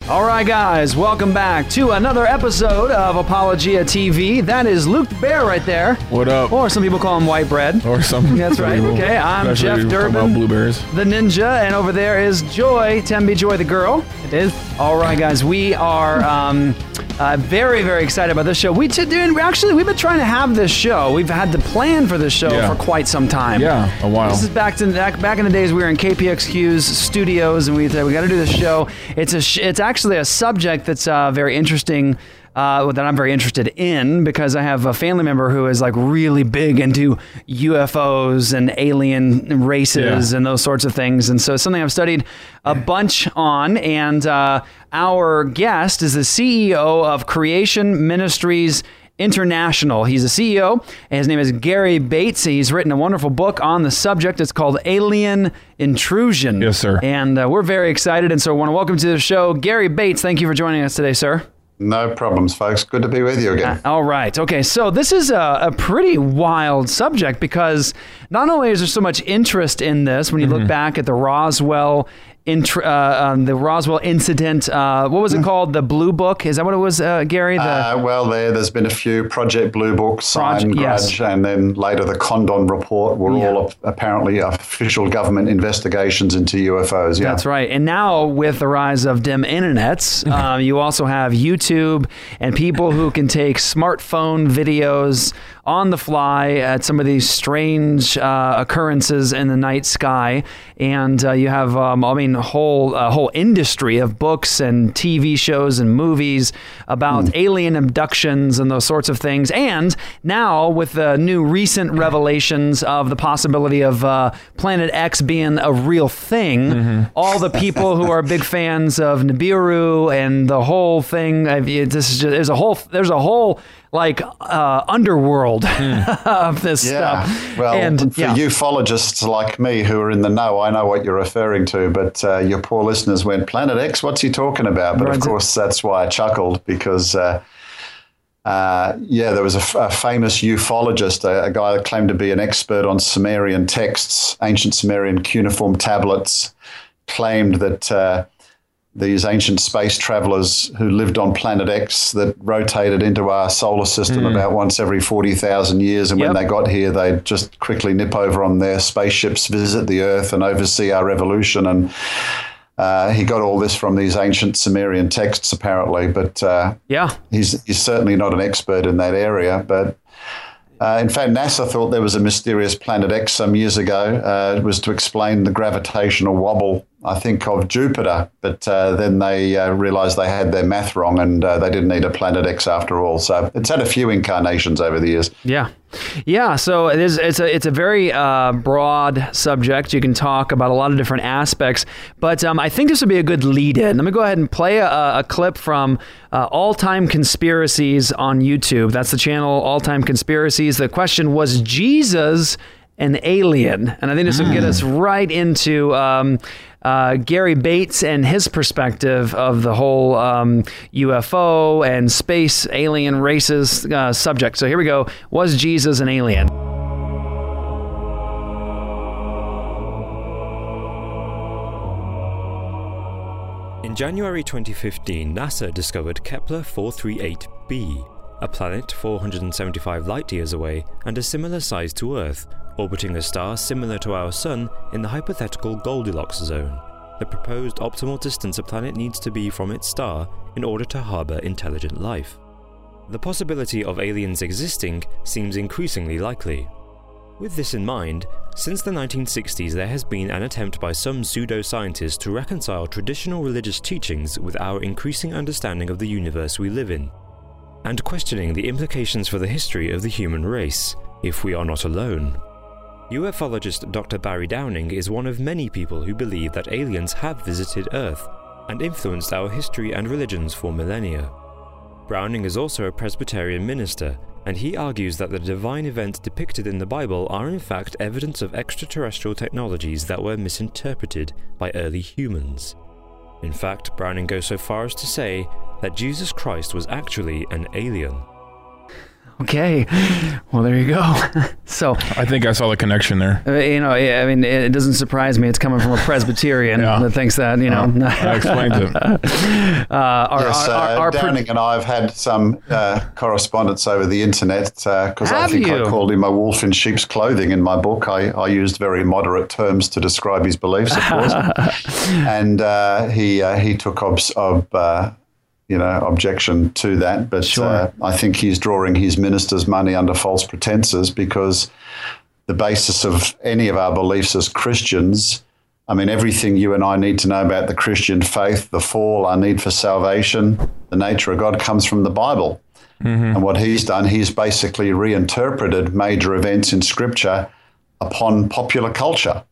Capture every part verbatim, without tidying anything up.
All right, guys, welcome back to another episode of Apologia T V. That is Luke the Bear right there. What up? Or some people call him White Bread. Or some. That's right. People, okay, I'm Jeff Durbin, blueberries. the ninja, and over there is Joy, Tembi Joy the girl. It is. All right, guys, we are um, uh, very, very excited about this show. We t- doing, actually, we've been trying to have this show. We've had the plan for this show yeah. for quite some time. Yeah, a while. This is back to back, back in the days we were in K P X Q's studios, and we said we got to do this show. It's a sh- it's actually a subject that's uh, very interesting. Uh, that I'm very interested in because I have a family member who is like really big into U F Os and alien races yeah. and those sorts of things. And so it's something I've studied a bunch on. And uh, our guest is the C E O of Creation Ministries International. He's a C E O, and his name is Gary Bates. He's written a wonderful book on the subject. It's called Alien Intrusion. Yes, sir. And uh, we're very excited, and so I want to welcome to the show Gary Bates. Thank you for joining us today, sir. No problems, folks. Good to be with you again. Uh, all right. Okay. So this is a, a pretty wild subject because not only is there so much interest in this, when you mm-hmm. look back at the Roswell Intr- uh, um, the Roswell incident, uh, what was it called? The Blue Book? Is that what it was, uh, Gary? The uh, well, there, there's been a few Project Blue Book, Sign, Grudge, yes. and then later the Condon Report were yeah. all apparently official government investigations into U F Os. Yeah. That's right. And now with the rise of dim internets, um, you also have YouTube and people who can take smartphone videos on the fly at some of these strange uh, occurrences in the night sky. And uh, you have, um, I mean, a whole, uh, whole industry of books and T V shows and movies about mm. alien abductions and those sorts of things. And now with the new recent revelations of the possibility of uh, Planet X being a real thing, mm-hmm. all the people who are big fans of Nibiru and the whole thing, this is just, there's a whole, there's a whole like uh, underworld mm. of this yeah. stuff. Well, and, for yeah. ufologists like me who are in the know, I know what you're referring to, but uh, your poor listeners went, Planet X, what's he talking about? But right. of course, that's why I chuckled because, uh, uh, yeah, there was a, f- a famous ufologist, a, a guy that claimed to be an expert on Sumerian texts, ancient Sumerian cuneiform tablets, claimed that uh, these ancient space travelers who lived on Planet X that rotated into our solar system mm. about once every forty thousand years. And yep. when they got here, they'd just quickly nip over on their spaceships, visit the Earth and oversee our evolution. And uh, he got all this from these ancient Sumerian texts, apparently. But uh, yeah, he's, he's certainly not an expert in that area. But Uh, in fact, NASA thought there was a mysterious Planet X some years ago. Uh, it was to explain the gravitational wobble, I think, of Jupiter. But uh, then they uh, realized they had their math wrong and uh, they didn't need a Planet X after all. So it's had a few incarnations over the years. Yeah. Yeah, so it is, it's a it's a very uh, broad subject. You can talk about a lot of different aspects, but um, I think this would be a good lead-in. Let me go ahead and play a, a clip from uh, All Time Conspiracies on YouTube. That's the channel, All Time Conspiracies. The question was, Jesus an alien? And I think this will get us right into um, uh, Gary Bates and his perspective of the whole um, U F O and space alien races uh, subject. So here we go. Was Jesus an alien? In January twenty fifteen, NASA discovered Kepler four thirty-eight b, a planet four hundred seventy-five light-years away and a similar size to Earth, orbiting a star similar to our Sun in the hypothetical Goldilocks zone, the proposed optimal distance a planet needs to be from its star in order to harbour intelligent life. The possibility of aliens existing seems increasingly likely. With this in mind, since the nineteen sixties there has been an attempt by some pseudo-scientists to reconcile traditional religious teachings with our increasing understanding of the universe we live in, and questioning the implications for the history of the human race, if we are not alone. UFologist Doctor Barry Downing is one of many people who believe that aliens have visited Earth and influenced our history and religions for millennia. Browning is also a Presbyterian minister, and he argues that the divine events depicted in the Bible are in fact evidence of extraterrestrial technologies that were misinterpreted by early humans. In fact, Browning goes so far as to say that Jesus Christ was actually an alien. Okay. Well, there you go. So I think I saw the connection there. Uh, you know, I mean, it doesn't surprise me. It's coming from a Presbyterian yeah. that thinks that, you know. Uh, that explains it. Uh, our, yes, our, our, uh, our Downing pro- and I have had some uh, correspondence over the internet because uh, I think you? I called him a wolf in sheep's clothing in my book. I, I used very moderate terms to describe his beliefs, of course. and uh, he uh, he took obs- ob, uh, you know, objection to that. But sure. uh, I think he's drawing his ministers' money under false pretenses, because the basis of any of our beliefs as Christians, I mean, everything you and I need to know about the Christian faith, the fall, our need for salvation, the nature of God, comes from the Bible. Mm-hmm. And what he's done, he's basically reinterpreted major events in Scripture upon popular culture.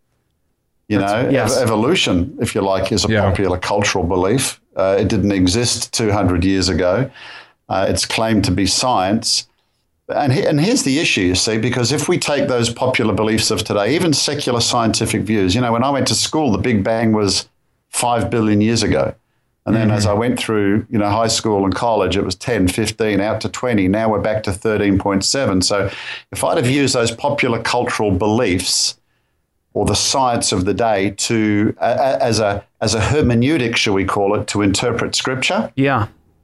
You That's, know, yes. ev- evolution, if you like, is a yeah. popular cultural belief. Uh, it didn't exist two hundred years ago. Uh, it's claimed to be science. And, he, and here's the issue, you see, because if we take those popular beliefs of today, even secular scientific views, you know, when I went to school, the Big Bang was five billion years ago. And then mm-hmm. as I went through, you know, high school and college, it was ten, fifteen, out to twenty. Now we're back to thirteen point seven. So if I'd have used those popular cultural beliefs or the science of the day to uh, as a as a hermeneutic, shall we call it, to interpret Scripture, yeah,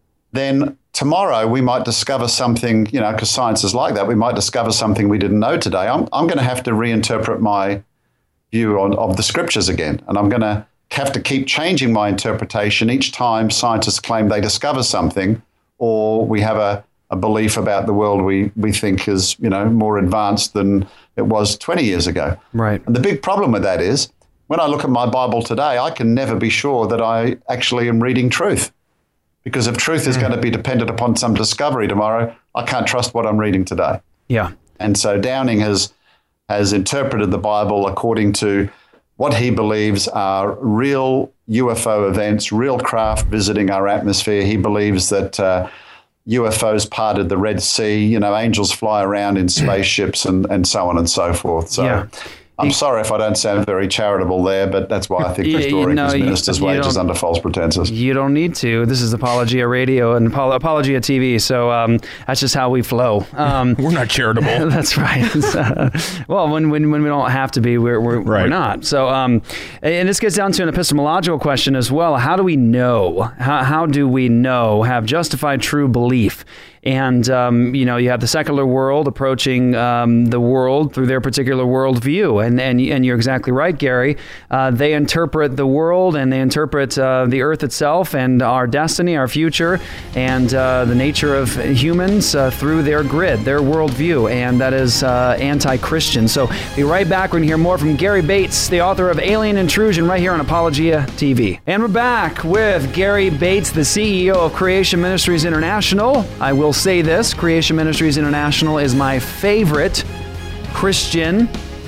then tomorrow we might discover something, you know, because science is like that. We might discover something we didn't know today. I'm I'm going to have to reinterpret my view on of the Scriptures again, and I'm going to have to keep changing my interpretation each time scientists claim they discover something, or we have a, a belief about the world we we think is, you know, more advanced than it was twenty years ago. Right. And the big problem with that is, when I look at my Bible today, I can never be sure that I actually am reading truth. Because if truth is mm. going to be dependent upon some discovery tomorrow, I can't trust what I'm reading today. Yeah. And so Downing has has interpreted the Bible according to what he believes are real U F O events, real craft visiting our atmosphere. He believes that uh, U F Os parted the Red Sea, you know, angels fly around in spaceships and, and so on and so forth. So yeah. I'm sorry if I don't sound very charitable there, but that's why I think he's drawing no, his ministers' you, you wages under false pretenses. You don't need to. This is Apologia Radio and Apologia T V, so um, that's just how we flow. Um, we're not charitable. That's right. So, well, when, when when we don't have to be, we're we're, right. we're not. So, um, and this gets down to an epistemological question as well. How do we know? How how do we know? Have justified true belief? And, um, you know, you have the secular world approaching um, the world through their particular worldview. And and, and you're exactly right, Gary. Uh, they interpret the world and they interpret uh, the earth itself and our destiny, our future, and uh, the nature of humans uh, through their grid, their worldview. And that is uh, anti-Christian. So be right back. We're going to hear more from Gary Bates, the author of Alien Intrusion, right here on Apologia T V. And we're back with Gary Bates, the C E O of Creation Ministries International. I will say this, Creation Ministries International is my favorite Christian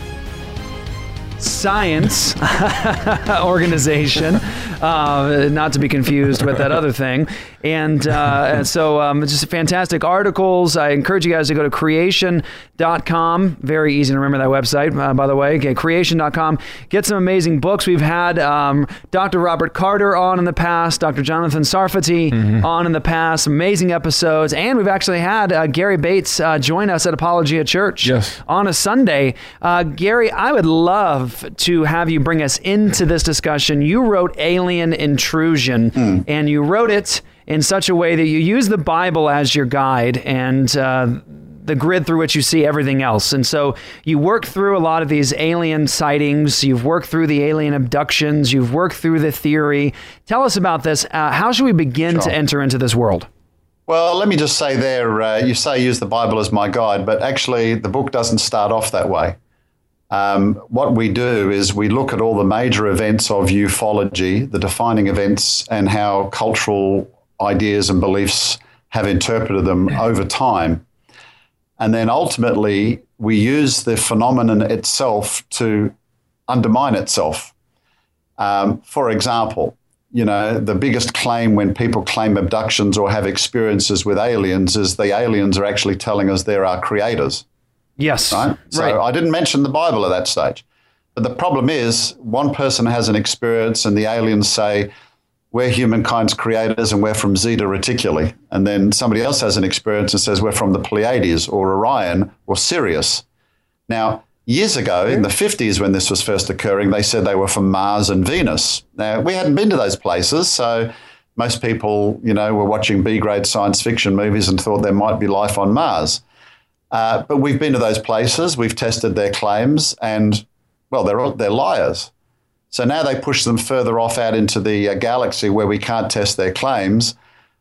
science organization, uh, not to be confused with that other thing. And, uh, and so um, it's just fantastic articles. I encourage you guys to go to creation dot com. Very easy to remember that website, uh, by the way. Okay, creation dot com. Get some amazing books. We've had um, Doctor Robert Carter on in the past, Doctor Jonathan Sarfati mm-hmm. on in the past. Amazing episodes. And we've actually had uh, Gary Bates uh, join us at Apologia Church yes. on a Sunday. Uh, Gary, I would love to have you bring us into this discussion. You wrote Alien Intrusion, mm. and you wrote it in such a way that you use the Bible as your guide and uh, the grid through which you see everything else. And so you work through a lot of these alien sightings. You've worked through the alien abductions. You've worked through the theory. Tell us about this. Uh, how should we begin sure. to enter into this world? Well, let me just say there, uh, you say use the Bible as my guide, but actually the book doesn't start off that way. Um, what we do is we look at all the major events of ufology, the defining events, and how cultural ideas and beliefs have interpreted them over time. And then ultimately, we use the phenomenon itself to undermine itself. Um, for example, you know, the biggest claim when people claim abductions or have experiences with aliens is the aliens are actually telling us they're our creators. Yes. Right? So right. I didn't mention the Bible at that stage. But the problem is one person has an experience and the aliens say, we're humankind's creators and we're from Zeta Reticuli. And then somebody else has an experience and says we're from the Pleiades or Orion or Sirius. Now, years ago, in the fifties, when this was first occurring, they said they were from Mars and Venus. Now, we hadn't been to those places, so most people, you know, were watching B-grade science fiction movies and thought there might be life on Mars. Uh, but we've been to those places, we've tested their claims, and, well, they're they're liars. So now they push them further off out into the uh, galaxy where we can't test their claims.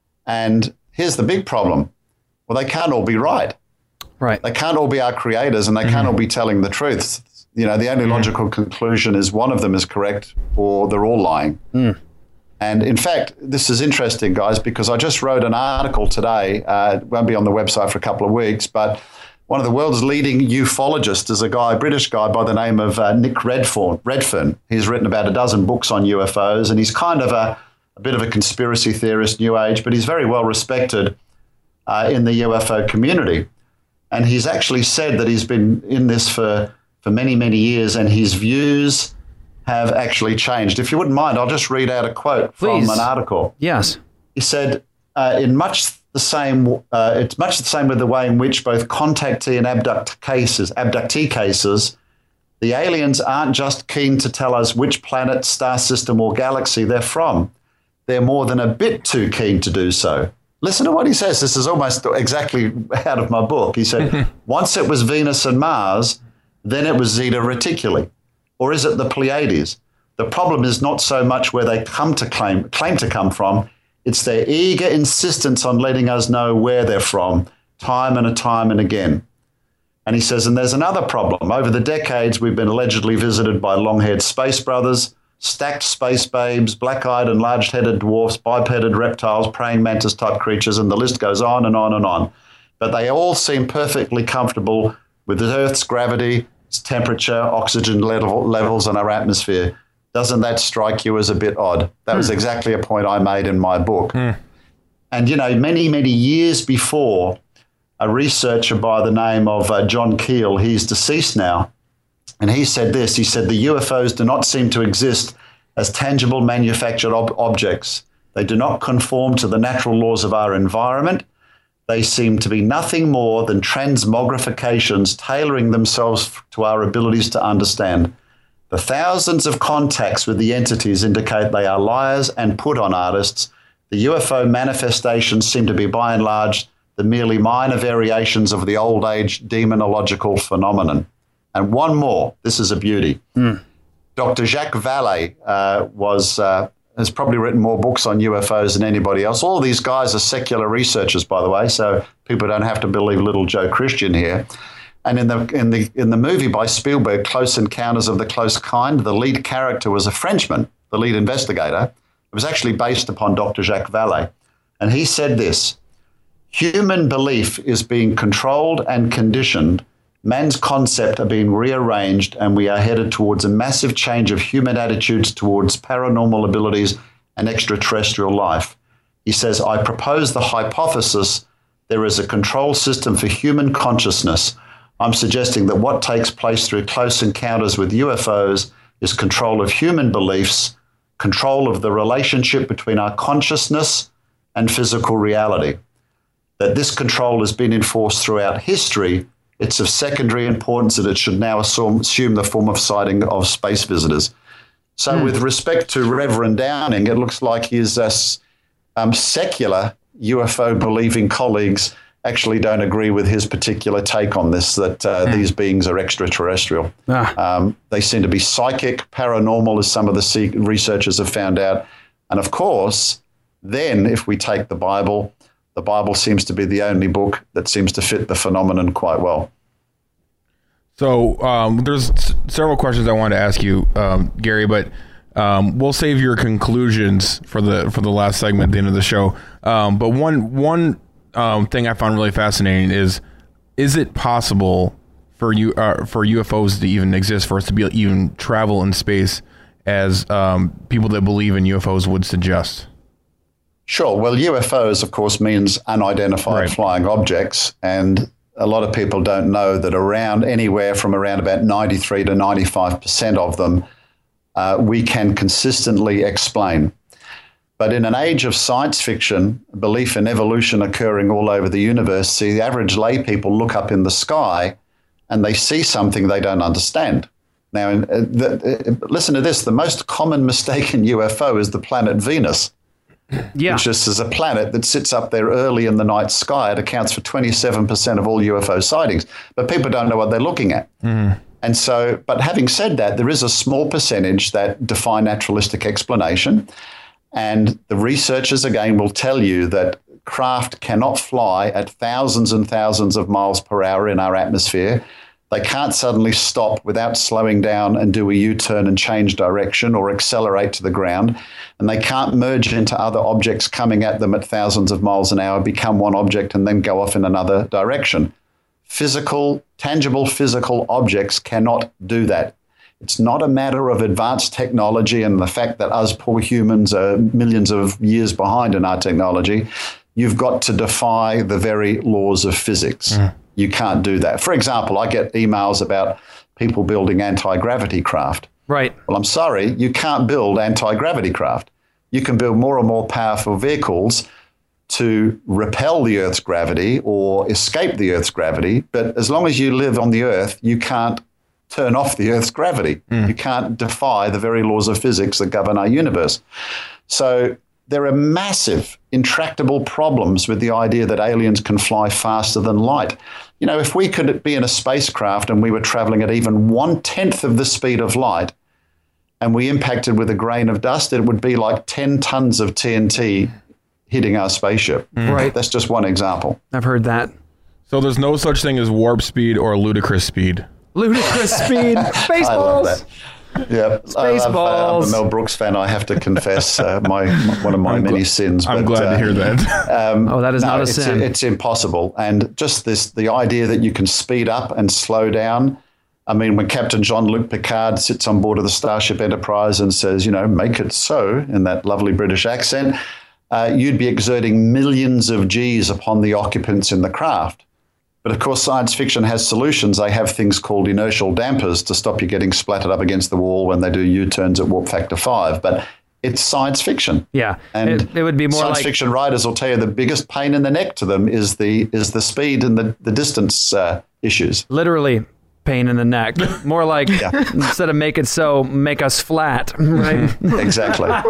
And here's the big problem. Well, they can't all be right. Right. They can't all be our creators, and they mm-hmm. can't all be telling the truth. You know, the only mm-hmm. logical conclusion is one of them is correct or they're all lying. Mm. And in fact, this is interesting, guys, because I just wrote an article today. Uh, it won't be on the website for a couple of weeks, but one of the world's leading ufologists is a guy, a British guy by the name of uh, Nick Redfern. Redfern. He's written about a dozen books on U F Os, and he's kind of a, a bit of a conspiracy theorist, New Age, but he's very well respected uh, in the U F O community. And he's actually said that he's been in this for, for many, many years, and his views have actually changed. If you wouldn't mind, I'll just read out a quote Please. from an article. Yes. He said, uh, in much the same, uh, it's much the same with the way in which both contactee and abduct cases, abductee cases, the aliens aren't just keen to tell us which planet, star system, or galaxy they're from. They're more than a bit too keen to do so. Listen to what he says. This is almost exactly out of my book. He said, once it was Venus and Mars, then it was Zeta Reticuli. Or is it the Pleiades? The problem is not so much where they come to claim, claim to come from. It's their eager insistence on letting us know where they're from, time and a time and again. And he says, and there's another problem. Over the decades, we've been allegedly visited by long-haired space brothers, stacked space babes, black-eyed and large-headed dwarfs, bipeded reptiles, praying mantis-type creatures, and the list goes on and on and on. But they all seem perfectly comfortable with the Earth's gravity, its temperature, oxygen level, levels, and our atmosphere. Doesn't that strike you as a bit odd? That hmm. was exactly a point I made in my book. Hmm. And, you know, many, many years before, a researcher by the name of uh, John Keel, he's deceased now, and he said this, he said, the U F Os do not seem to exist as tangible manufactured ob- objects. They do not conform to the natural laws of our environment. They seem to be nothing more than transmogrifications tailoring themselves to our abilities to understand. The thousands of contacts with the entities indicate they are liars and put on artists. The U F O manifestations seem to be by and large the merely minor variations of the old age demonological phenomenon. And one more, this is a beauty. Mm. Doctor Jacques Vallée uh, was uh, has probably written more books on U F Os than anybody else. All these guys are secular researchers, by the way, so people don't have to believe little Joe Christian here. And in the in the in the movie by Spielberg, Close Encounters of the Close Kind, the lead character was a Frenchman, the lead investigator. It was actually based upon Doctor Jacques Vallée. And he said this, human belief is being controlled and conditioned. Man's concepts are being rearranged, and we are headed towards a massive change of human attitudes towards paranormal abilities and extraterrestrial life. He says, I propose the hypothesis there is a control system for human consciousness. I'm suggesting that what takes place through close encounters with U F Os is control of human beliefs, control of the relationship between our consciousness and physical reality. That this control has been enforced throughout history. It's of secondary importance that it should now assume, assume the form of sighting of space visitors. So mm. with respect to Reverend Downing, it looks like his uh, um, secular U F O-believing colleagues actually don't agree with his particular take on this, that uh, mm. these beings are extraterrestrial. Ah. Um, they seem to be psychic, paranormal, as some of the researchers have found out. And of course, then if we take the Bible, the Bible seems to be the only book that seems to fit the phenomenon quite well. So um, there's s- several questions I wanted to ask you, um, Gary, but um, we'll save your conclusions for the for the last segment at the end of the show. Um, but one one um, thing I found really fascinating is: is it possible for you uh, for U F Os to even exist, for us to be even travel in space, as um, people that believe in U F Os would suggest? Sure. Well, U F Os, of course, means unidentified right. flying objects. And a lot of people don't know that around anywhere from around about ninety-three to ninety-five percent of them, uh, we can consistently explain. But in an age of science fiction, belief in evolution occurring all over the universe, see, the average lay people look up in the sky and they see something they don't understand. Now, uh, the, uh, listen to this. The most common mistaken U F O is the planet Venus. Yeah. Which just is a planet that sits up there early in the night sky. It accounts for twenty-seven percent of all U F O sightings. But people don't know what they're looking at. Mm. And so, but having said that, there is a small percentage that defy naturalistic explanation. And the researchers, again, will tell you that craft cannot fly at thousands and thousands of miles per hour in our atmosphere. They can't suddenly stop without slowing down and do a U-turn and change direction or accelerate to the ground. And they can't merge into other objects coming at them at thousands of miles an hour, become one object, and then go off in another direction. Physical, tangible physical objects cannot do that. It's not a matter of advanced technology and the fact that us poor humans are millions of years behind in our technology. You've got to defy the very laws of physics. Mm. You can't do that. For example, I get emails about people building anti-gravity craft. Right. Well, I'm sorry, you can't build anti-gravity craft. You can build more and more powerful vehicles to repel the Earth's gravity or escape the Earth's gravity. But as long as you live on the Earth, you can't turn off the Earth's gravity. Mm. You can't defy the very laws of physics that govern our universe. So there are massive, intractable problems with the idea that aliens can fly faster than light. You know, if we could be in a spacecraft and we were traveling at even one-tenth of the speed of light and we impacted with a grain of dust, it would be like ten tons of T N T hitting our spaceship. Mm. Right. That's just one example. I've heard that. So there's no such thing as warp speed or ludicrous speed. Ludicrous speed. Spaceballs. I love that. Yeah, Spaceballs. I'm a Mel Brooks fan, I have to confess, uh, my one of my I'm many gl- sins. I'm but, glad uh, to hear that. Um, oh, that is no, not a it's, sin. It's impossible. And just this, the idea that you can speed up and slow down. I mean, when Captain Jean-Luc Picard sits on board of the Starship Enterprise and says, you know, make it so, in that lovely British accent, uh, you'd be exerting millions of G's upon the occupants in the craft. But of course, science fiction has solutions. They have things called inertial dampers to stop you getting splattered up against the wall when they do U-turns at warp factor five. But it's science fiction. Yeah, and it, it would be more science like fiction writers will tell you the biggest pain in the neck to them is the is the speed and the the distance uh, issues. Literally. Pain in the neck. More like yeah. Instead of make it so, make us flat. Right? Exactly. Am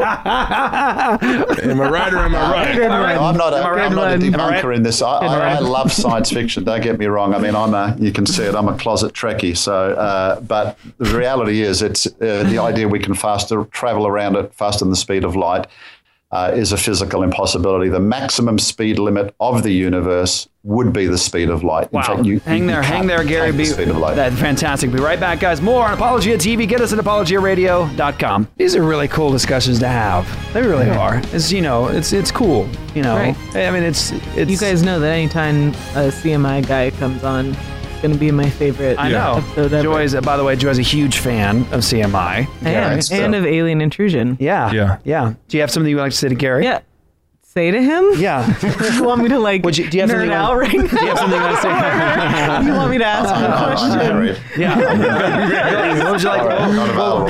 I right or am I right? I'm not a, I'm not a debunker right? in this. I, I, I love science fiction. Don't get me wrong. I mean, I'm a. You can see it. I'm a closet Trekkie. So, uh, but the reality is, it's uh, the idea we can faster travel around at faster than the speed of light. Uh, is a physical impossibility. The maximum speed limit of the universe would be the speed of light. Wow. In fact, you, hang you, there, you hang there, Gary. Be, the speed of light. That's fantastic. Be right back, guys. More on Apologia T V. Get us at apologia radio dot com. These are really cool discussions to have. They really yeah. are. It's, you know, it's it's cool. You know, right. I mean, it's it's. You guys know that anytime a C M I guy comes on, going to be my favorite I know. episode ever. Joy's, by the way, Joy's a huge fan of C M I. And, so. and of Alien Intrusion. Yeah. Yeah. Yeah. Do you have something you would like to say to Gary? Yeah. Say to him? Yeah. You want me to like would you, do you have nerd out right now? Do you have something you want to say? You want me to ask him a question? Yeah. What would you like? Not available.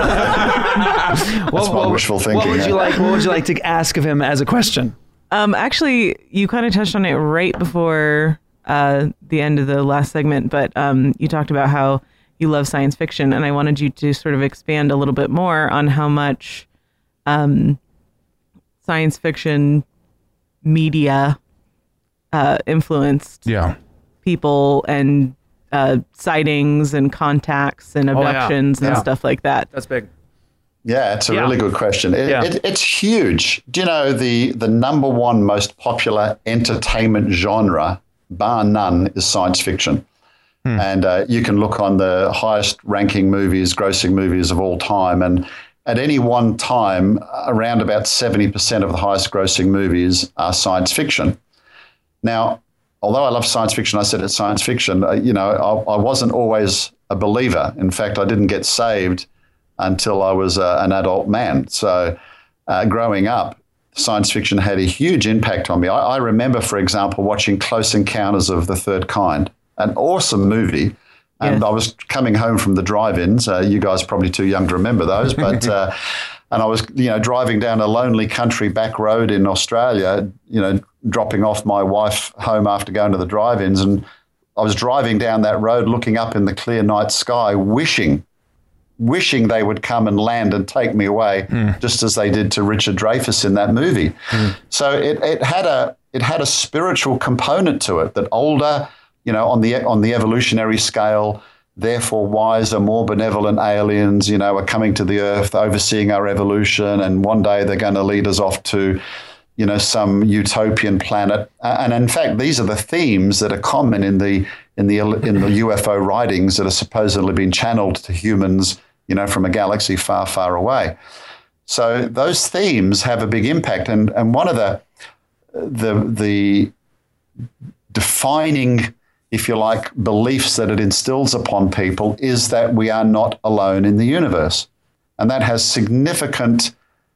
That's my wishful thinking. What would you like? What would you like to ask of him as a question? Um, actually, you kind of touched on it right before uh, the end of the last segment, but um, you talked about how you love science fiction, and I wanted you to sort of expand a little bit more on how much um, science fiction media uh, influenced yeah. people and uh, sightings and contacts and abductions oh, yeah. and yeah. stuff like that. That's big. Yeah, it's a yeah. really good question. It, yeah. it, it's huge. Do you know the, the number one most popular entertainment genre, bar none, is science fiction? Hmm. And uh, you can look on the highest ranking movies, grossing movies of all time, and at any one time, around about seventy percent of the highest grossing movies are science fiction. Now, although I love science fiction, I said it's science fiction, uh, you know, I, I wasn't always a believer. In fact, I didn't get saved until I was uh, an adult man. So uh, growing up, science fiction had a huge impact on me. I, I remember, for example, watching Close Encounters of the Third Kind, an awesome movie. And yes. I was coming home from the drive-ins. Uh, you guys are probably too young to remember those, but uh, and I was, you know, driving down a lonely country back road in Australia, you know, dropping off my wife home after going to the drive-ins, and I was driving down that road looking up in the clear night sky, wishing, wishing they would come and land and take me away, mm. just as they did to Richard Dreyfuss in that movie. Mm. So it, it had a it had a spiritual component to it, that older, you know, on the on the evolutionary scale, therefore wiser, more benevolent aliens, you know, are coming to the earth, overseeing our evolution, and one day they're going to lead us off to, you know, some utopian planet. And in fact, these are the themes that are common in the in the in the U F O writings that are supposedly being channeled to humans, you know, from a galaxy far, far away. So those themes have a big impact. And and one of the the the defining, if you like, beliefs that it instills upon people is that we are not alone in the universe. And that has significant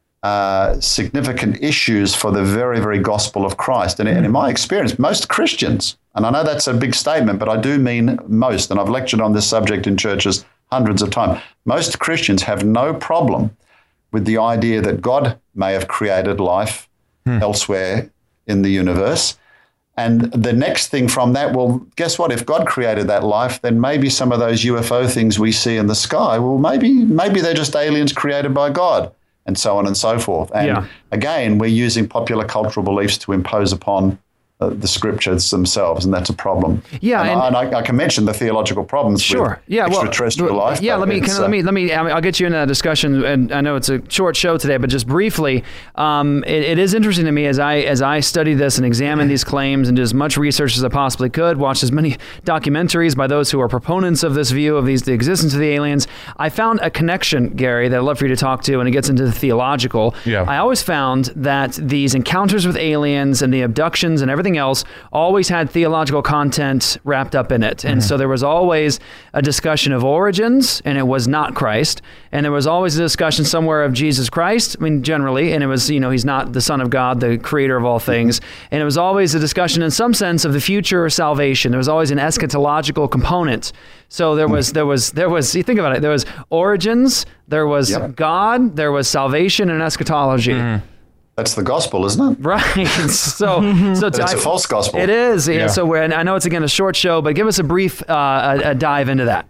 uh, significant issues for the very, very gospel of Christ. And, and in my experience, most Christians, and I know that's a big statement, but I do mean most, and I've lectured on this subject in churches hundreds of times, most Christians have no problem with the idea that God may have created life hmm. elsewhere in the universe. And the next thing from that, well, guess what? If God created that life, then maybe some of those U F O things we see in the sky, well, maybe maybe they're just aliens created by God, and so on and so forth. And yeah. again, we're using popular cultural beliefs to impose upon uh, the scriptures themselves, and that's a problem. Yeah, and, and I, I can mention the theological problems sure. with yeah, extraterrestrial well, life. Yeah, let me, can, uh, let me, let me, I mean, I'll get you into that discussion, and I know it's a short show today, but just briefly, um, it, it is interesting to me as I as I study this and examine these claims and do as much research as I possibly could, watch as many documentaries by those who are proponents of this view of these the existence of the aliens. I found a connection, Gary, that I'd love for you to talk to, and it gets into the theological. Yeah. I always found that these encounters with aliens and the abductions and everything else always had theological content wrapped up in it. And mm-hmm. so there was always a discussion of origins, and it was not Christ. And there was always a discussion somewhere of Jesus Christ, I mean, generally, and it was, you know, he's not the Son of God, the creator of all things. And it was always a discussion in some sense of the future or salvation. There was always an eschatological component. So there was, there was, there was, you think about it, there was origins, there was yep. God, there was salvation and eschatology. Mm-hmm. That's the gospel, isn't it? Right. So, so it's a false gospel. It is. Yeah. So, we're, and I know it's again a short show, but give us a brief uh, a, a dive into that.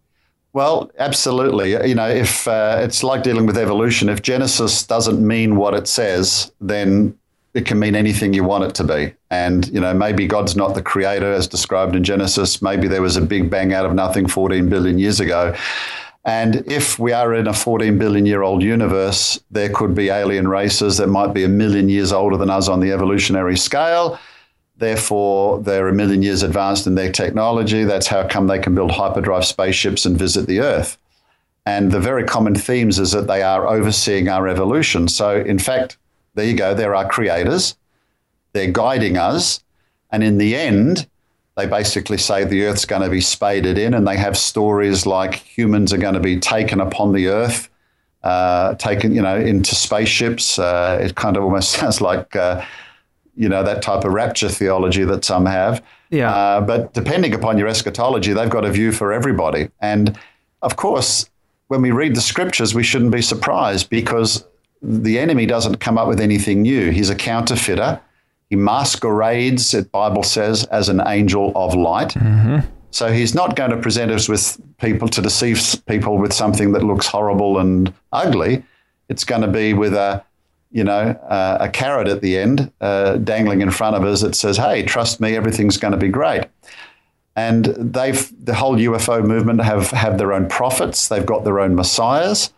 Well, absolutely. You know, if uh, it's like dealing with evolution, if Genesis doesn't mean what it says, then it can mean anything you want it to be. And, you know, maybe God's not the creator as described in Genesis. Maybe there was a big bang out of nothing fourteen billion years ago. And if we are in a fourteen billion year old universe, there could be alien races that might be a million years older than us on the evolutionary scale. Therefore, they're a million years advanced in their technology. That's how come they can build hyperdrive spaceships and visit the Earth. And the very common themes is that they are overseeing our evolution. So, in fact, there you go. They're our creators. They're guiding us. And in the end, they basically say the Earth's going to be spaded in, and they have stories like humans are going to be taken upon the Earth, uh, taken, you know, into spaceships. Uh, it kind of almost sounds like, uh, you know, that type of rapture theology that some have. Yeah. Uh, but depending upon your eschatology, they've got a view for everybody. And of course, when we read the scriptures, we shouldn't be surprised because the enemy doesn't come up with anything new. He's a counterfeiter. He masquerades, the Bible says, as an angel of light. Mm-hmm. So he's not going to present us with people to deceive people with something that looks horrible and ugly. It's going to be with a, you know, uh, a carrot at the end uh, dangling in front of us that says, hey, trust me, everything's going to be great. And they've, the whole U F O movement have, have their own prophets. They've got their own messiahs.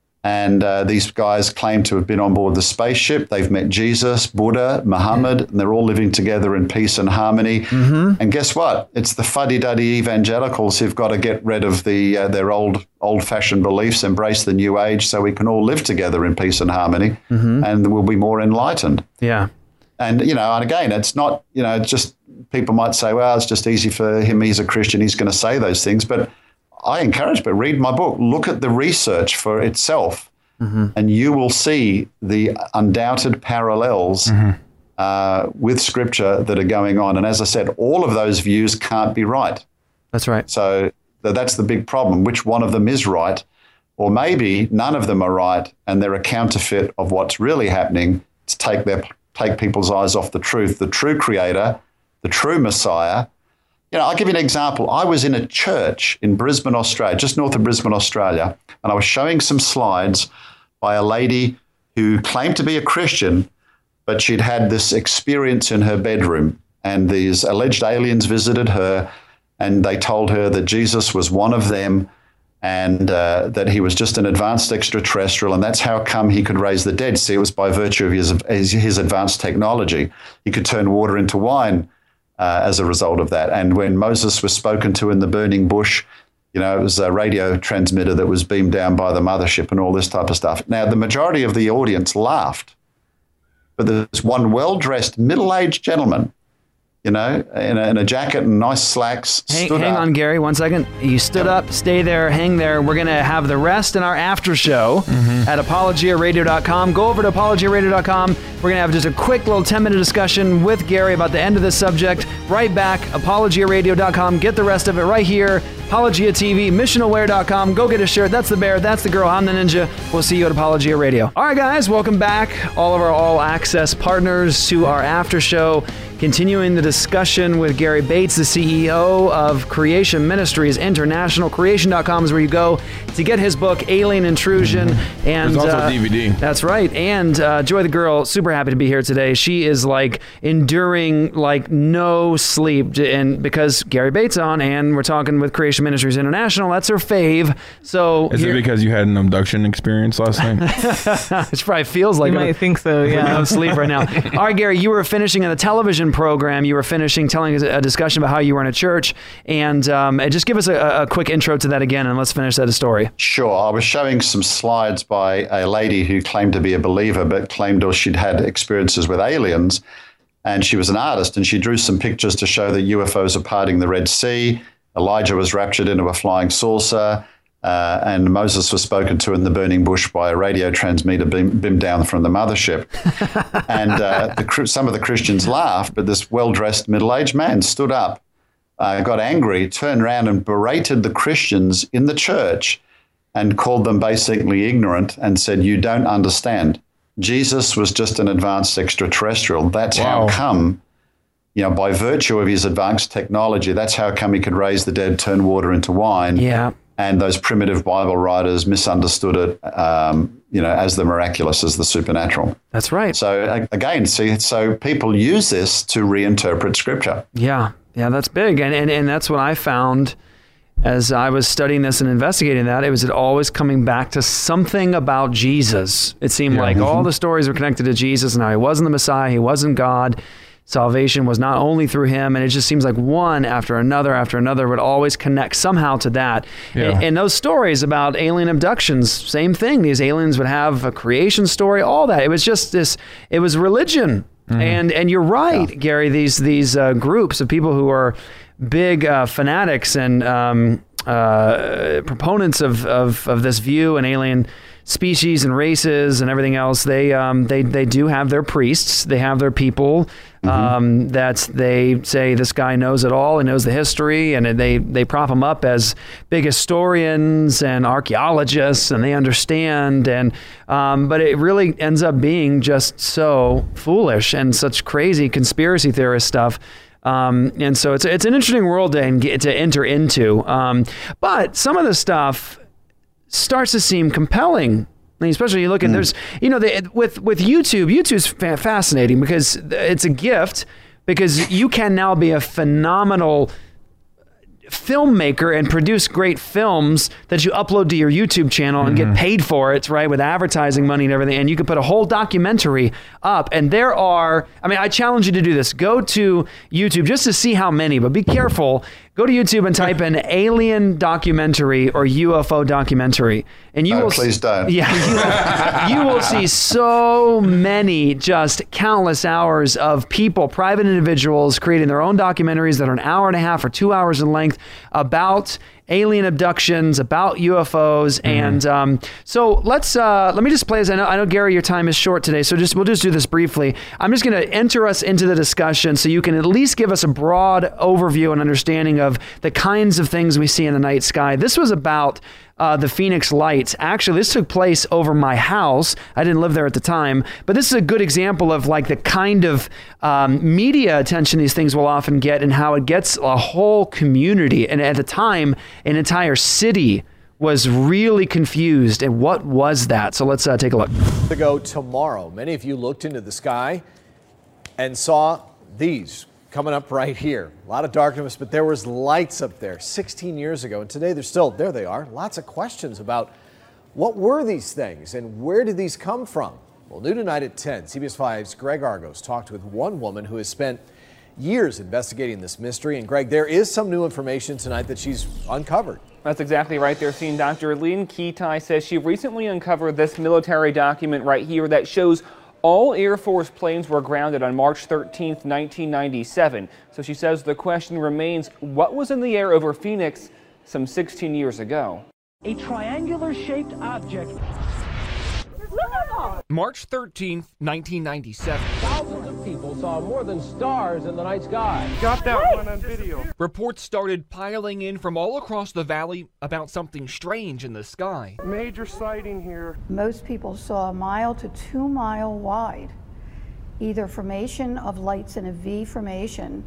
And uh, these guys claim to have been on board the spaceship. They've met Jesus, Buddha, Muhammad, and they're all living together in peace and harmony. Mm-hmm. And guess what? It's the fuddy-duddy evangelicals who've got to get rid of the uh, their old, old-fashioned beliefs, embrace the new age so we can all live together in peace and harmony, mm-hmm. and we'll be more enlightened. Yeah. And, you know, and again, it's not, you know, it's just people might say, well, it's just easy for him. He's a Christian. He's going to say those things. But I encourage, but read my book, look at the research for itself, mm-hmm. and you will see the undoubted parallels mm-hmm. uh, with Scripture that are going on. And as I said, all of those views can't be right. That's right. So that's the big problem. Which one of them is right? Or maybe none of them are right and they're a counterfeit of what's really happening to take their take people's eyes off the truth, the true creator, the true Messiah. You know, I'll give you an example. I was in a church in Brisbane, Australia, just north of Brisbane, Australia, and I was showing some slides by a lady who claimed to be a Christian, but she'd had this experience in her bedroom, and these alleged aliens visited her, and they told her that Jesus was one of them, and uh, that he was just an advanced extraterrestrial, and that's how come he could raise the dead. See, it was by virtue of his, his, his advanced technology. He could turn water into wine uh, as a result of that. And when Moses was spoken to in the burning bush, you know, it was a radio transmitter that was beamed down by the mothership and all this type of stuff. Now, the majority of the audience laughed, but there's one well-dressed, middle-aged gentleman, you know, in a, in a jacket and nice slacks. Hang, hang on, Gary, one second. You stood yep. up, stay there, hang there. We're going to have the rest in our after show mm-hmm. at apologia radio dot com. Go over to apologia radio dot com. We're going to have just a quick little ten-minute discussion with Gary about the end of this subject. Right back, apologia radio dot com. Get the rest of it right here. Apologia T V, mission aware dot com. Go get a shirt. That's the bear. That's the girl. I'm the ninja. We'll see you at Apologia Radio. All right, guys, welcome back. All of our all-access partners to our after show. Continuing the discussion with Gary Bates, the C E O of Creation Ministries International. creation dot com is where you go to get his book, Alien Intrusion. Mm-hmm. And there's also uh, a D V D. That's right. And uh, Joy the girl, super happy to be here today. She is like enduring like no sleep, and because Gary Bates on, and we're talking with Creation Ministries International. That's her fave. So is here, it because you had an abduction experience last night? It probably feels like you might think so. Yeah, no sleep right now. All right, Gary, you were finishing in the television program. You were finishing telling us a discussion about how you were in a church, and, um, and just give us a, a quick intro to that again, and let's finish that story. Sure. I was showing some slides by a lady who claimed to be a believer, but claimed or she'd had experiences with aliens, and she was an artist, and she drew some pictures to show that U F Os are parting the Red Sea. Elijah was raptured into a flying saucer. Uh, and Moses was spoken to in the burning bush by a radio transmitter beam, beamed down from the mothership. and uh, the, some of the Christians laughed, but this well-dressed middle-aged man stood up, uh, got angry, turned around and berated the Christians in the church and called them basically ignorant and said, "You don't understand. Jesus was just an advanced extraterrestrial. That's wow. how come, you know, by virtue of his advanced technology, that's how come he could raise the dead, turn water into wine." Yeah. And those primitive Bible writers misunderstood it, um, you know, as the miraculous, as the supernatural. That's right. So again, see, so people use this to reinterpret Scripture. Yeah, yeah, that's big, and and and that's what I found as I was studying this and investigating that. It was it always coming back to something about Jesus. It seemed yeah. like mm-hmm. all the stories were connected to Jesus, and how he wasn't the Messiah, he wasn't God. Salvation was not only through him, and it just seems like one after another after another would always connect somehow to that. Yeah. And, and those stories about alien abductions, same thing. These aliens would have a creation story, all that. It was just this, it was religion. Mm-hmm. And and you're right, yeah. Gary, these these uh, groups of people who are big uh, fanatics and um, uh, proponents of, of, of this view and alien species and races and everything else, they um, they they do have their priests, they have their people um, mm-hmm. that they say this guy knows it all and knows the history, and they they prop him up as big historians and archaeologists, and they understand, and um, but it really ends up being just so foolish and such crazy conspiracy theorist stuff. Um, and so it's it's an interesting world to, to enter into. Um, but some of the stuff starts to seem compelling. I mean, especially you look at mm. there's, you know, the, with with YouTube, YouTube's fa- fascinating because it's a gift, because you can now be a phenomenal filmmaker and produce great films that you upload to your YouTube channel and mm-hmm. get paid for it, right, with advertising money and everything, and you can put a whole documentary up. And there are, I mean, I challenge you to do this. Go to YouTube just to see how many, but be careful. Go to YouTube and type in alien documentary or U F O documentary, and you no, will please don't. Yeah, you will, you will see so many, just countless hours of people, private individuals, creating their own documentaries that are an hour and a half or two hours in length about alien abductions, about U F Os, mm-hmm. and um, so let's uh, let me just play this. I know, I know, Gary, your time is short today, so just we'll just do this briefly. I'm just going to enter us into the discussion so you can at least give us a broad overview and understanding of the kinds of things we see in the night sky. This was about uh, the Phoenix Lights. Actually, this took place over my house. I didn't live there at the time, but this is a good example of like the kind of um, media attention these things will often get and how it gets a whole community. And at the time, an entire city was really confused. And what was that? So let's uh, take a look. To go tomorrow, many of you looked into the sky and saw these coming up right here. A lot of darkness, but there was lights up there sixteen years ago. And today they're still, there they are. Lots of questions about what were these things and where did these come from? Well, new tonight at ten, C B S five's Greg Argos talked with one woman who has spent years investigating this mystery. And Greg, there is some new information tonight that she's uncovered. That's exactly right there, Scene. Doctor Lynn Ketai says she recently uncovered this military document right here that shows all Air Force planes were grounded on March thirteenth, nineteen ninety-seven. So she says the question remains, what was in the air over Phoenix some sixteen years ago? A triangular-shaped object. March thirteenth, nineteen ninety-seven. Thousands of people saw more than stars in the night sky. Got that one on video. Reports started piling in from all across the valley about something strange in the sky. Major sighting here. Most people saw a mile to two mile wide, either formation of lights in a V formation,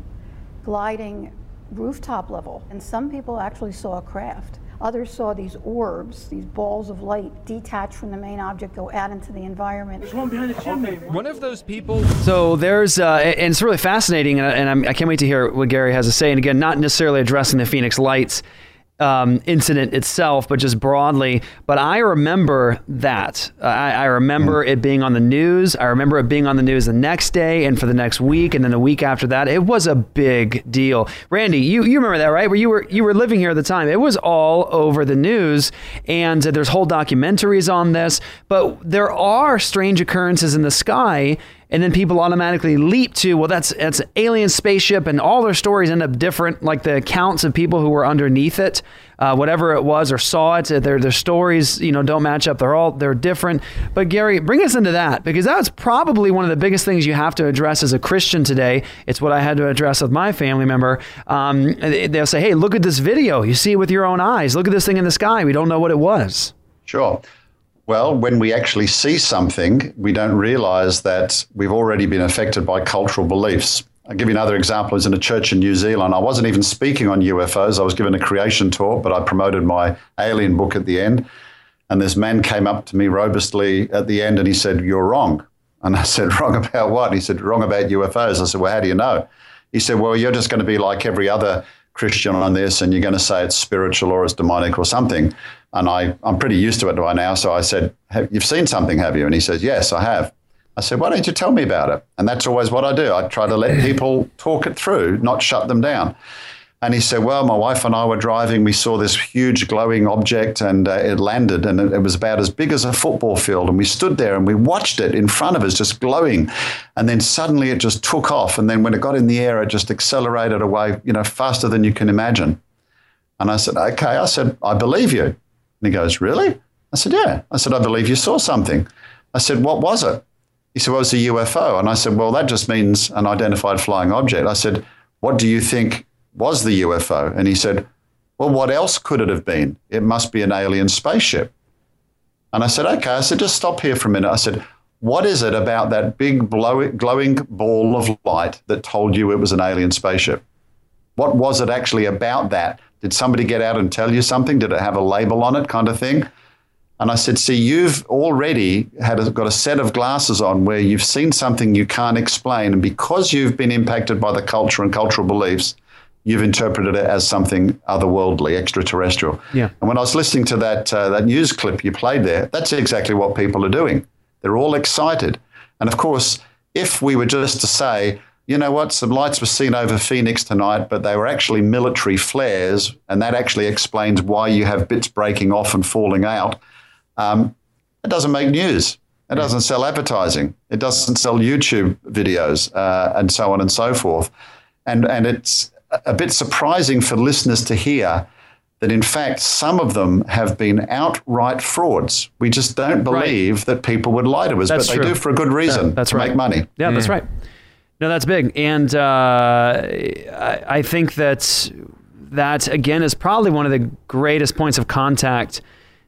gliding rooftop level. And some people actually saw a craft. Others saw these orbs, these balls of light detach from the main object, go out into the environment. There's one behind the chimney. One of those people. So there's, uh, and it's really fascinating, and, and I'm, I can't wait to hear what Gary has to say. And again, not necessarily addressing the Phoenix Lights um, incident itself, but just broadly. But I remember that. I, I remember it being on the news. I remember it being on the news the next day and for the next week, and then the week after that. It was a big deal. Randy, you, you remember that, right? Where you were you were living here at the time. It was all over the news, and there's whole documentaries on this. But there are strange occurrences in the sky. And then people automatically leap to, well, that's that's an alien spaceship, and all their stories end up different, like the accounts of people who were underneath it, uh, whatever it was, or saw it. Their their stories, you know, don't match up. They're all they're different. But Gary, bring us into that, because that's probably one of the biggest things you have to address as a Christian today. It's what I had to address with my family member. Um, they'll say, hey, look at this video. You see it with your own eyes. Look at this thing in the sky. We don't know what it was. Sure. Well, when we actually see something, we don't realize that we've already been affected by cultural beliefs. I'll give you another example. I was in a church in New Zealand. I wasn't even speaking on U F Os. I was given a creation talk, but I promoted my alien book at the end. And this man came up to me robustly at the end and he said, "You're wrong." And I said, "Wrong about what?" He said, "Wrong about U F Os." I said, "Well, how do you know?" He said, "Well, you're just going to be like every other Christian on this, and you're going to say it's spiritual or it's demonic or something." And I, I'm pretty used to it by now. So I said, "You've seen something, have you?" And he says, "Yes, I have." I said, "Why don't you tell me about it?" And that's always what I do. I try to let people talk it through, not shut them down. And he said, "Well, my wife and I were driving. We saw this huge glowing object, and uh, it landed, and it, it was about as big as a football field. And we stood there and we watched it in front of us, just glowing. And then suddenly it just took off. And then when it got in the air, it just accelerated away, you know, faster than you can imagine." And I said, "Okay." I said, "I believe you." And he goes, "Really?" I said, "Yeah." I said, "I believe you saw something." I said, "What was it?" He said, "Well, it was a U F O." And I said, "Well, that just means an identified flying object." I said, "What do you think was the U F O?" And he said, "Well, what else could it have been? It must be an alien spaceship." And I said, "Okay." I said, "Just stop here for a minute." I said, "What is it about that big blow- glowing ball of light that told you it was an alien spaceship? What was it actually about that? Did somebody get out and tell you something? Did it have a label on it, kind of thing?" And I said, "See, you've already had a, got a set of glasses on where you've seen something you can't explain. And because you've been impacted by the culture and cultural beliefs, you've interpreted it as something otherworldly, extraterrestrial." Yeah. And when I was listening to that uh, that news clip you played there, that's exactly what people are doing. They're all excited. And of course, if we were just to say, "You know what, some lights were seen over Phoenix tonight, but they were actually military flares, and that actually explains why you have bits breaking off and falling out," um, it doesn't make news. It doesn't sell advertising. It doesn't sell YouTube videos uh, and so on and so forth. And, and it's a bit surprising for listeners to hear that, in fact, some of them have been outright frauds. We just don't believe right. that people would lie to us, That's but true. they do for a good reason, yeah, that's to right. make money. Yeah, mm. that's right. No, that's big. And uh, I, I think that that, again, is probably one of the greatest points of contact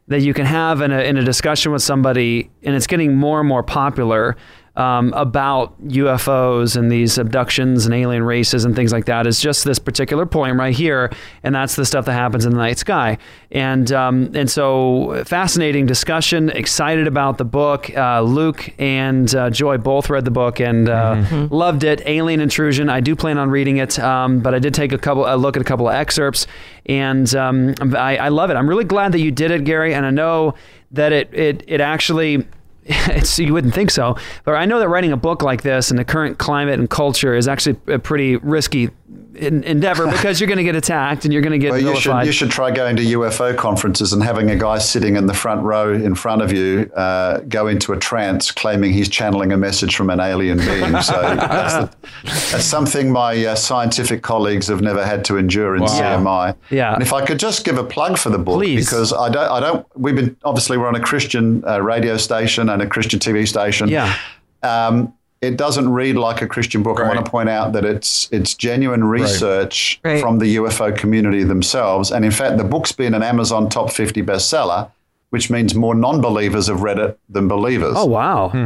that you can have in a, in a discussion with somebody, and it's getting more and more popular, um, about U F Os and these abductions and alien races and things like that, is just this particular poem right here, and that's the stuff that happens in the night sky. And um, and so fascinating discussion, excited about the book. Uh, Luke and uh, Joy both read the book and uh, mm-hmm. loved it. Alien Intrusion. I do plan on reading it, um, but I did take a couple a look at a couple of excerpts, and um, I, I love it. I'm really glad that you did it, Gary, and I know that it it it actually. It's, you wouldn't think so, but I know that writing a book like this in the current climate and culture is actually a pretty risky in, endeavor because you're going to get attacked and you're going to get well, you vilified. should, you should try going to U F O conferences and having a guy sitting in the front row in front of you uh, go into a trance claiming he's channeling a message from an alien being. So that's, the, that's something my uh, scientific colleagues have never had to endure in wow. C M I. Yeah. And if I could just give a plug for the book, Please. because I don't, I don't. We've been obviously we're on a Christian uh, radio station and a Christian T V station. Yeah. Um, it doesn't read like a Christian book. Right. I want to point out that it's it's genuine research right. Right. from the U F O community themselves. And in fact, the book's been an Amazon top fifty bestseller, which means more non-believers have read it than believers. Oh, wow. Hmm.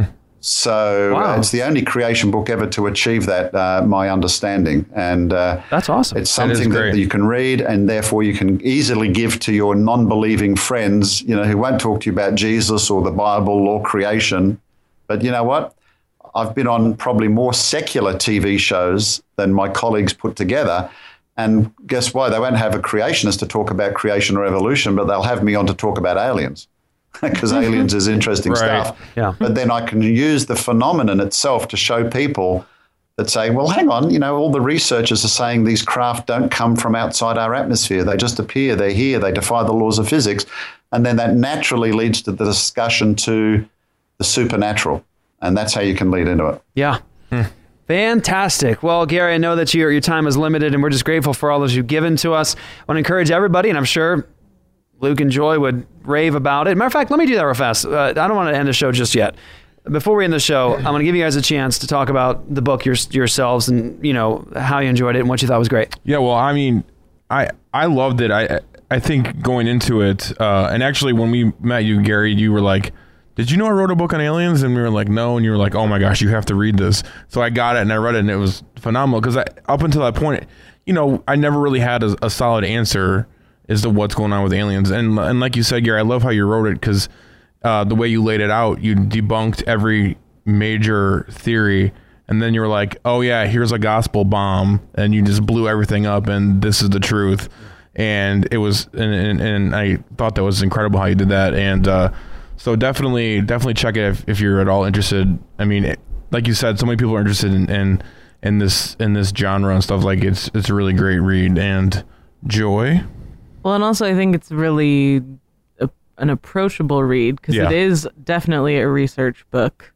So wow. uh, it's the only creation book ever to achieve that, uh, my understanding. And uh, that's awesome. It's something that, that you can read and therefore you can easily give to your non-believing friends, you know, who won't talk to you about Jesus or the Bible or creation. But you know what? I've been on probably more secular T V shows than my colleagues put together. And guess what? They won't have a creationist to talk about creation or evolution, but they'll have me on to talk about aliens. Because aliens is interesting right. stuff. Yeah. But then I can use the phenomenon itself to show people that say, well, hang on, you know, all the researchers are saying these craft don't come from outside our atmosphere. They just appear, they're here, they defy the laws of physics. And then that naturally leads to the discussion to the supernatural. And that's how you can lead into it. Yeah. Hmm. Fantastic. Well, Gary, I know that your, your time is limited, and we're just grateful for all that you've given to us. I want to encourage everybody, and I'm sure Luke and Joy would rave about it. Matter of fact, let me do that real fast. Uh, I don't want to end the show just yet. Before we end the show, I'm going to give you guys a chance to talk about the book your, yourselves and, you know, how you enjoyed it and what you thought was great. Yeah, well, I mean, I I loved it. I I think going into it, uh, and actually when we met you, Gary, you were like, did you know I wrote a book on aliens? And we were like, no. And you were like, oh my gosh, you have to read this. So I got it and I read it and it was phenomenal because up until that point, you know, I never really had a, a solid answer as to what's going on with aliens. And and like you said, Gary, I love how you wrote it because uh, the way you laid it out, you debunked every major theory. And then you were like, oh yeah, here's a gospel bomb. And you just blew everything up and this is the truth. And it was, and, and, and I thought that was incredible how you did that. And, uh, So definitely, definitely check it if, if you're at all interested. I mean, it, like you said, so many people are interested in, in in this in this genre and stuff. Like it's it's a really great read. And Joy. Well, and also I think it's really a, an approachable read because Yeah. it is definitely a research book,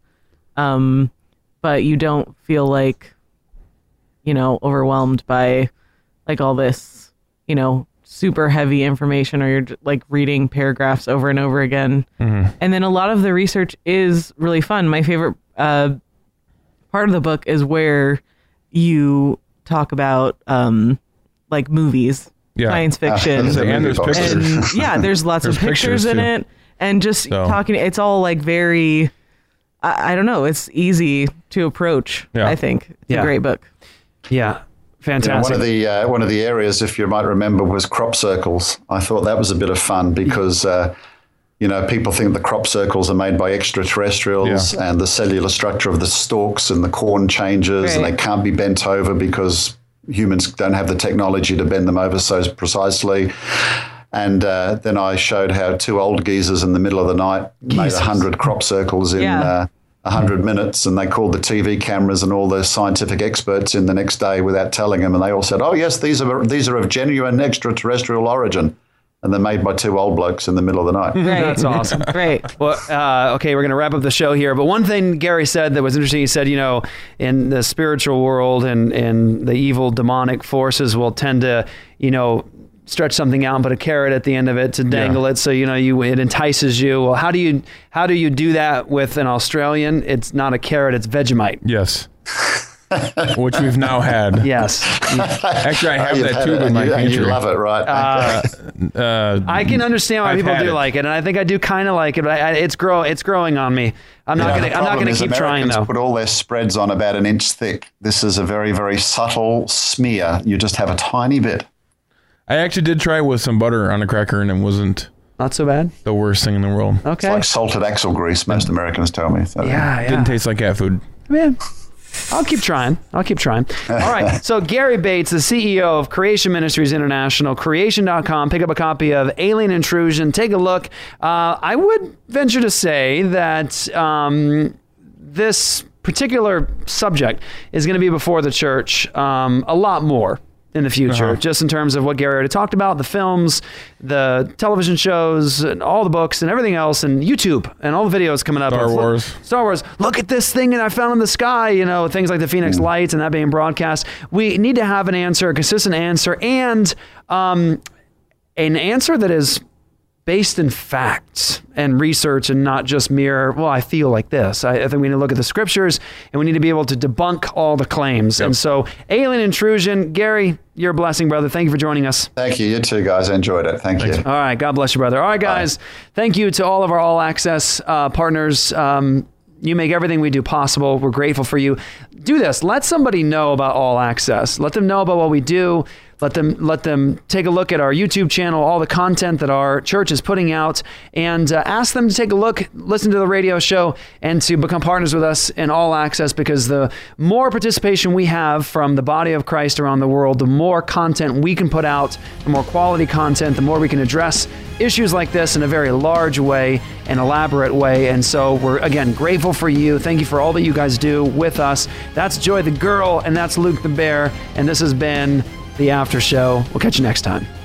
um, but you don't feel like, you know, overwhelmed by like all this, you know, super heavy information, or you're like reading paragraphs over and over again. Mm-hmm. And then a lot of the research is really fun. My favorite uh, part of the book is where you talk about um, like movies, Yeah. science fiction. Uh, And there's pictures. And yeah, there's lots There's of pictures, pictures, in too. it. And just So- talking, it's all like very, I, I don't know, it's easy to approach, Yeah. I think. It's Yeah. a great book. Yeah. You know, Fantastic. one of the uh, one of the areas, if you might remember, was crop circles. I thought that was a bit of fun because uh, you know people think the crop circles are made by extraterrestrials, Yeah. and the cellular structure of the stalks and the corn changes, and Right. they can't be bent over because humans don't have the technology to bend them over so precisely. And uh, then I showed how two old geezers in the middle of the night made Geezers. a hundred crop circles in. Yeah. Uh, one hundred minutes, and they called the T V cameras and all the scientific experts in the next day without telling them, and they all said, oh yes, these are these are of genuine extraterrestrial origin, and they're made by two old blokes in the middle of the night. Right. That's awesome. Great. Well, uh, okay, we're going to wrap up the show here. But one thing Gary said that was interesting, he said, you know, in the spiritual world and, and the evil demonic forces will tend to, you know, stretch something out and put a carrot at the end of it to dangle Yeah. it. So, you know, you it entices you. Well, how do you how do you do that with an Australian? It's not a carrot, it's Vegemite. Yes. which we've now had. Yes. Actually, I have You've that had tube it, in my and you, and pantry. you love it, right? Uh, Uh, I can understand why I've people had do it. like it, and I think I do kind of like it. But I, it's grow, it's growing on me. I'm not You know, gonna, the I'm not problem gonna is keep trying Americans though. put all their spreads on about an inch thick. This is a very, very subtle smear. You just have a tiny bit. I actually did try with some butter on a cracker, and it wasn't Not so bad. the worst thing in the world. Okay. It's like salted axle grease, most Americans tell me. So, yeah, yeah. Didn't taste like cat food. Man, I'll keep trying. I'll keep trying. All right. So Gary Bates, the C E O of Creation Ministries International, creation dot com. Pick up a copy of Alien Intrusion. Take a look. Uh, I would venture to say that um, this particular subject is going to be before the church um, a lot more in the future, Uh-huh. just in terms of what Gary already talked about, the films, the television shows, and all the books and everything else, and YouTube and all the videos coming up. Star of, look- Wars. Star Wars. Look at this thing that I found in the sky, you know, things like the Phoenix Lights and that being broadcast. We need to have an answer, a consistent answer, and um, an answer that is based in facts and research and not just mere, well, I feel like this. I, I think we need to look at the scriptures and we need to be able to debunk all the claims. Yep. And so, Alien Intrusion, Gary, you're a blessing, brother. Thank you for joining us. Thank you. You too, guys. I enjoyed it. Thank you. All right. God bless you, brother. All right, guys. Thank you to all of our All Access uh, partners. Um, you make everything we do possible. We're grateful for you. Do this. Let somebody know about All Access. Let them know about what we do. Let them let them take a look at our YouTube channel, all the content that our church is putting out, and uh, ask them to take a look, listen to the radio show, and to become partners with us in All Access, because the more participation we have from the body of Christ around the world, the more content we can put out, the more quality content, the more we can address issues like this in a very large way, an elaborate way. And so we're, again, grateful for you. Thank you for all that you guys do with us. That's Joy the Girl, and that's Luke the Bear, and this has been The After Show. We'll catch you next time.